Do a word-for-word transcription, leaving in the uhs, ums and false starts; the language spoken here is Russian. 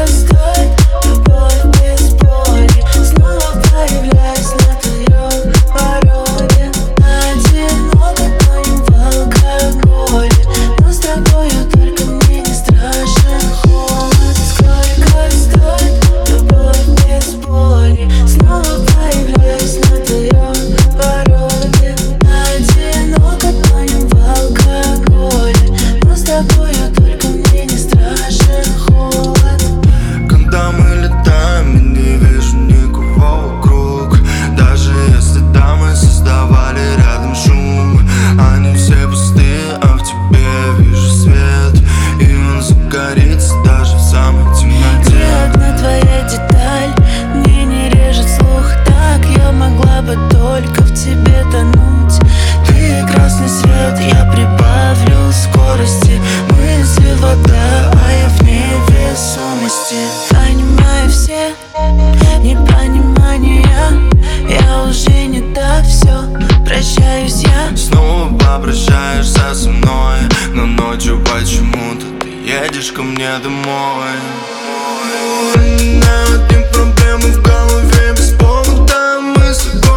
стоит любовь без боли. Снова появляюсь на твоем пороге. Одиноко тонем в алкоголе, но с тобою только мне не страшен холод. Сколько стоит любовь без боли? Снова появляюсь на твоем пороге. Одиноко тонем в алкоголе, но с тобою только мне не страшен холод. Когда мы летаем, я не вижу никого вокруг. Даже если там мы создавали рядом шум, они все пустые, а в тебе вижу свет, и он загорится даже в самой темноте. Ни одна твоя деталь мне не режет слух. Так я могла бы только в тебе тонуть. Ты красный свет, я прибавлю скорости. Мысли вода, а я в невесомости. Понимаю все непонимания, я уже не та, все, прощаюсь я. Снова попрощаешься со мной, но ночью почему-то ты едешь ко мне домой. У меня одни проблемы в голове без повода. Мы с тобой